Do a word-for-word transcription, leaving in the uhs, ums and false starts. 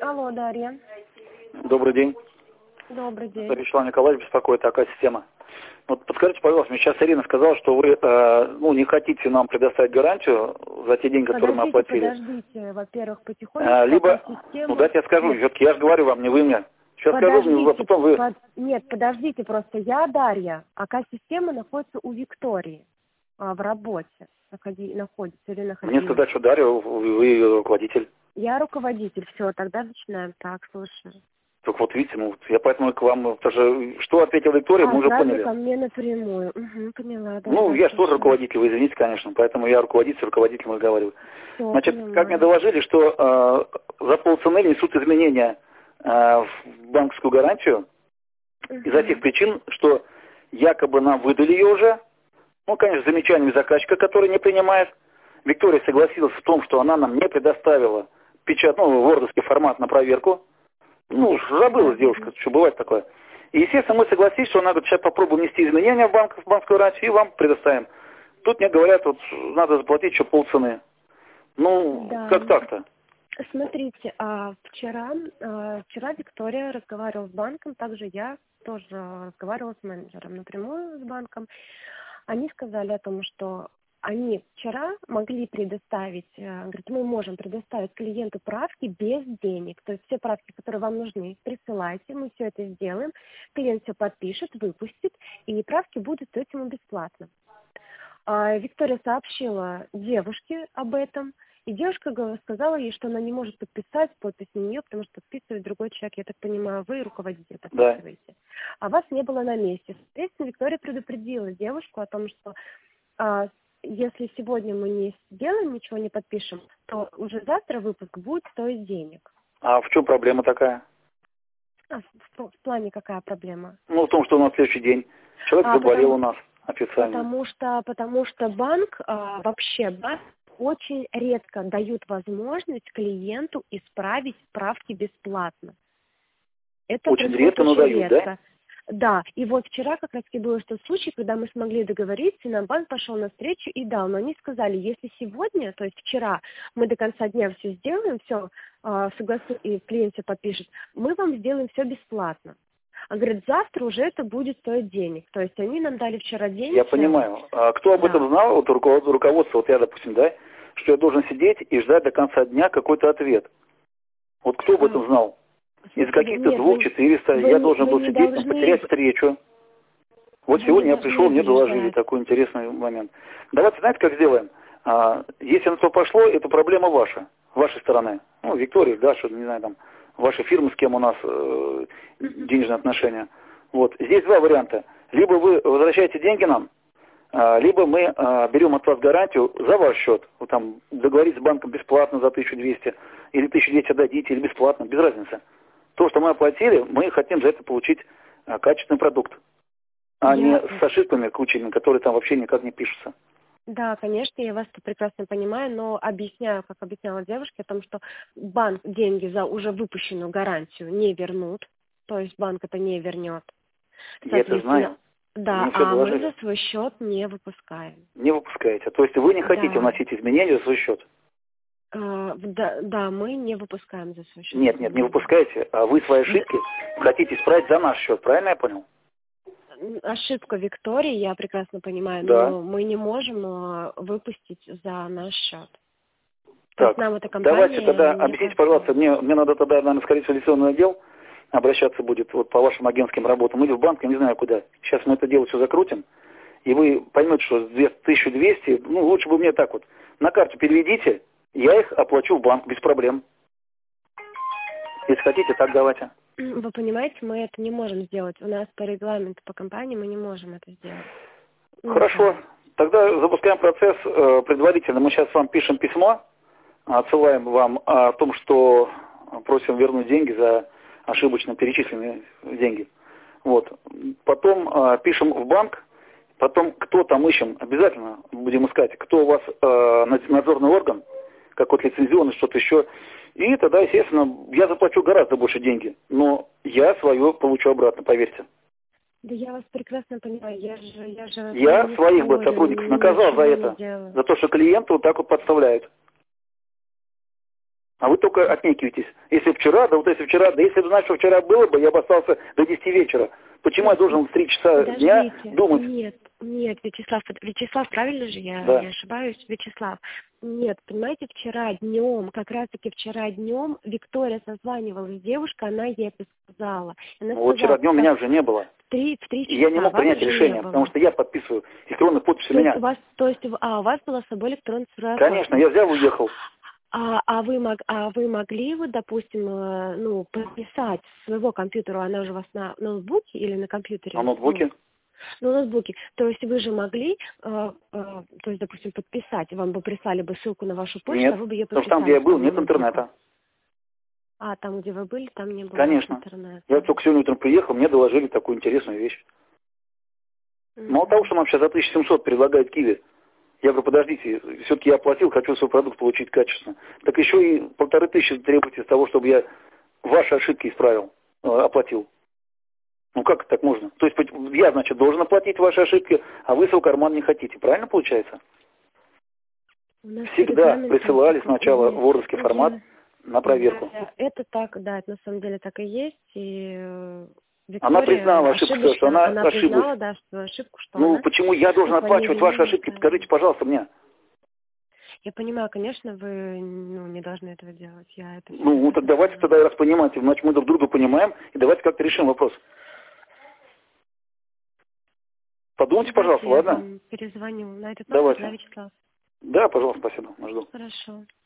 Алло, Дарья. Добрый день. Добрый день. Вячеслав Николаевич беспокоит, такая система. Вот подскажите, пожалуйста, мне сейчас Ирина сказала, что вы э, ну, не хотите нам предоставить гарантию за те деньги, которые мы оплатили. Подождите, во-первых, потихонечку. А, либо, система... ну дайте я скажу, Нет. все-таки я же говорю вам, не вы мне. Сейчас Подождите, скажу, мне, потом вы... под... Нет, подождите, просто я Дарья, а К-система находится у Виктории а, в работе. Находи... Находится или находилась. Мне сказать, что Дарья, вы, вы ее руководитель. Я руководитель, все, тогда начинаем. Так, слушаю. Так вот видите, ну я поэтому к вам тоже, что ответила Виктория, а, мы уже сразу поняли. ко мне напрямую. Угу, поняла, да. Ну, да, я же тоже слушаю. руководитель, вы извините, конечно, поэтому я руководитель, с руководителем разговариваю. Всё, Значит, понимаю. как мне доложили, что э, за полцены несут изменения э, в банковскую гарантию Угу. из-за тех причин, что якобы нам выдали ее уже, ну, конечно, с замечаниями заказчика, который не принимает. Виктория согласилась в том, что она нам не предоставила печать, ну, вордовский формат на проверку. Ну, забылась девушка, что бывает такое. И, естественно, мы согласились, что она говорит, сейчас попробуем внести изменения в, банк, в банковскую гарантию и вам предоставим. Тут мне говорят, вот надо заплатить еще полцены. Ну, Да. как так-то? Смотрите, а вчера, а, вчера Виктория разговаривала с банком, также я тоже разговаривала с менеджером напрямую с банком. Они сказали о том, что они вчера могли предоставить, говорят, мы можем предоставить клиенту правки без денег. То есть все правки, которые вам нужны, присылайте, мы все это сделаем, клиент все подпишет, выпустит, и правки будут стоить ему бесплатно. А Виктория сообщила девушке об этом, и девушка сказала ей, что она не может подписать подпись на нее, потому что подписывает другой человек. Я так понимаю, вы руководитель подписываете. Да. А вас не было на месте. Соответственно, Виктория предупредила девушку о том, что а, если сегодня мы не сделаем, ничего не подпишем, то уже завтра выпуск будет стоить денег. А в чем проблема такая? А, в, в плане какая проблема? Ну, в том, что у нас следующий день человек а, заболел потому, у нас официально. Потому что, потому что банк, а, вообще банк, очень редко дают возможность клиенту исправить правки бесплатно. Это очень редко, но дают, редко. да? Да, и вот вчера как раз и был тот случай, когда мы смогли договориться, и нам банк пошел навстречу и дал. Но они сказали, если сегодня, то есть вчера, мы до конца дня все сделаем, все э, согласуем, и клиент все подпишет, мы вам сделаем все бесплатно. А говорят, завтра уже это будет стоить денег. То есть они нам дали вчера денег. Я понимаю. А кто об да. этом знал, вот руководство, вот я, допустим, да, что я должен сидеть и ждать до конца дня какой-то ответ. Вот кто об этом знал? Из каких-то двух, четыреста я должен был сидеть, должны... потерять встречу. Вот вы сегодня я пришел, мне доложили такой интересный момент. Давайте, знаете, как сделаем? А, если на то пошло, это проблема ваша, вашей стороны. Ну, Виктория, да, что, не знаю, там, ваша фирма, с кем у нас э, денежные отношения. Вот, здесь два варианта. Либо вы возвращаете деньги нам, а, либо мы а, берем от вас гарантию за ваш счет. Вот, там, договориться с банком бесплатно за тысячу двести, или тысячу двести отдадите, или бесплатно, без разницы. То, что мы оплатили, мы хотим за это получить а, качественный продукт, а я... не с ошибками кучами, которые там вообще никак не пишутся. Да, конечно, я вас прекрасно понимаю, но объясняю, как объясняла девушке, о том, что банк деньги за уже выпущенную гарантию не вернут, то есть банк это не вернет. Я это знаю. Да, а мы за свой счет не выпускаем. Не выпускаете, то есть вы не хотите да. вносить изменения за свой счет? А, да, да, мы не выпускаем за свой счет. Нет, нет, не выпускаете, а вы свои ошибки хотите исправить за наш счет, правильно я понял? Ошибка Виктории, я прекрасно понимаю, да. но мы не можем выпустить за наш счет. Так, нам эта давайте тогда объясните, пожалуйста, мне, мне надо тогда, наверное, скорее всего, лицензионный отдел обращаться будет вот по вашим агентским работам, или в банк, я не знаю куда. Сейчас мы это дело все закрутим, и вы поймете, что тысяча двести, ну, лучше бы мне так вот, на карту переведите, я их оплачу в банк без проблем. Если хотите, так давайте. Вы понимаете, мы это не можем сделать. У нас по регламенту, по компании мы не можем это сделать. Хорошо. Ну, тогда запускаем процесс э, предварительно. Мы сейчас вам пишем письмо, отсылаем вам о том, что просим вернуть деньги за ошибочно перечисленные деньги. Вот. Потом э, пишем в банк, потом кто там ищем, обязательно будем искать, кто у вас э, надзорный орган, какой-то лицензионный, что-то еще. И тогда, естественно, я заплачу гораздо больше деньги, но я свое получу обратно, поверьте. Да я вас прекрасно понимаю, я же... Я, же я своих бы сотрудников наказал за это, за то, что клиенты вот так вот подставляют. А вы только отнекиваетесь. Если вчера, да вот если вчера, да если бы знать, что вчера было бы, я бы остался до десяти вечера. Почему я должен в три часа Подождите. дня думать? Нет, нет, Вячеслав, Вячеслав, правильно же я Да. не ошибаюсь, Вячеслав? Нет, понимаете, вчера днем, как раз-таки вчера днем Виктория созванивалась с девушкой, она ей это сказала. Она Ну, вот вчера днем меня уже не было. В три, в три часа. И я не мог Вас принять уже решение, не было. потому что я подписываю электронную подпись у То есть меня. у вас, то есть, а, у вас была с собой электронная цифровая Конечно, подпись. я взял и уехал. А, а, вы мог, а вы могли, вот, допустим, э, ну, подписать с своего компьютера, она уже у вас на ноутбуке или на компьютере? На ноутбуке? Ну, на ноутбуке. То есть вы же могли, э, э, то есть, допустим, подписать, вам бы прислали бы ссылку на вашу почту, Нет, а вы бы ее потому подписали. что там, где я был, на нет ноутбуке. интернета. А, там, где вы были, там не было Конечно. интернета. Я только сегодня утром приехал, мне доложили такую интересную вещь. Mm-hmm. Мало того, что нам сейчас за тысячу семьсот предлагает Киви, я говорю, подождите, все-таки я оплатил, хочу свой продукт получить качественно. Так еще и полторы тысячи требуете с того, чтобы я ваши ошибки исправил, э, оплатил. Ну как так можно? То есть я, значит, должен оплатить ваши ошибки, а вы свой карман не хотите. Правильно получается? Всегда присылали сначала в вордовский формат на проверку. Это так, да, это на самом деле так и есть. И Виктория, она признала ошибку, что она, она ошиблась. Признала, да, что ошибку, что ну она почему я должен оплачивать ваши ошибки? Скажите, пожалуйста, мне. Я понимаю, конечно, вы ну, не должны этого делать. Я это ну, ну так давайте тогда, раз понимаете, значит, мы друг друга понимаем, и давайте как-то решим вопрос. Подумайте, давайте пожалуйста, я ладно? вам перезвоню на этот давайте. номер, да, Вячеслав? Да, пожалуйста, спасибо, жду. Хорошо.